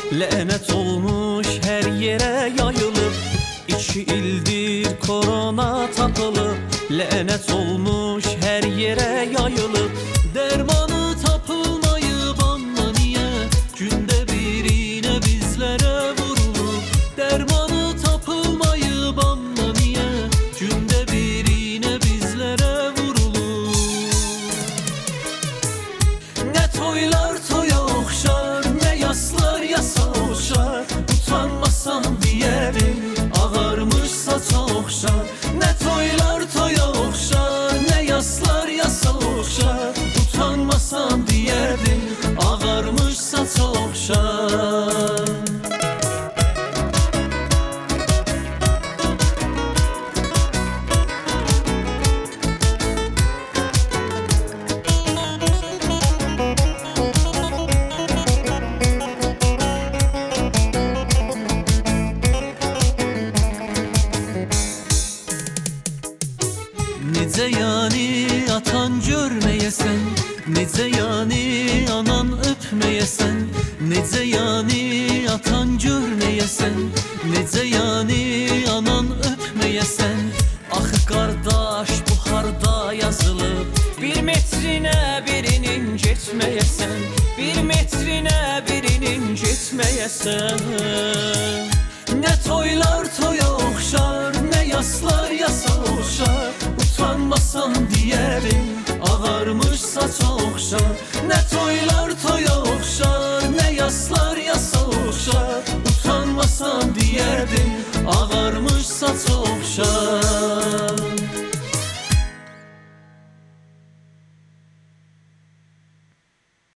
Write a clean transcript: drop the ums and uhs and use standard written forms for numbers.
Lənət olmuş hər yerə yayılıb, 2 ildir korona tapılıb. Lənət olmuş hər yerə yayılıb, dərmanı tapılmayıb amma niyə? Gündə birinə bizlərə vurulub, dərmanı tapılmayıb amma niyə? Gündə birinə bizlərə vurulub. Nə toylar toya oxşar, nə yaslar yasa oxşar, utanmasan deyərim, ağarmışsa oxşar. Nə toylar toya oxşar, nə yaslar yasa oxşar, utanmasan deyərim, ağarmışsa oxşar. Necə yani atan görməyəsən, necə yani anan öpməyəsən, necə yani atan görməyəsən, necə yani anan öpməyəsən. Axı qardaş bu harda yazılıb, 1 metrinə birinin getməyəsən, 1 metrinə birinin getməyəsən. Nə toylar toya oxşar, nə yaslar yasa oxşar, utanmasan deyərim, ağarmışsa oxşar. Nə toylar toya oxşar, nə yaslar yasa oxşar, utanmasan deyərim, ağarmışsa oxşar.